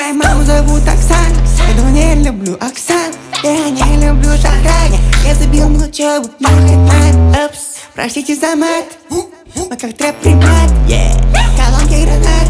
Мою маму зовут Оксана, но не люблю Оксан. Я не люблю шагать. Я забил на учебу, но хедлайн. Упс, простите за мат. Мы как трэп-примат. Колонки гранат.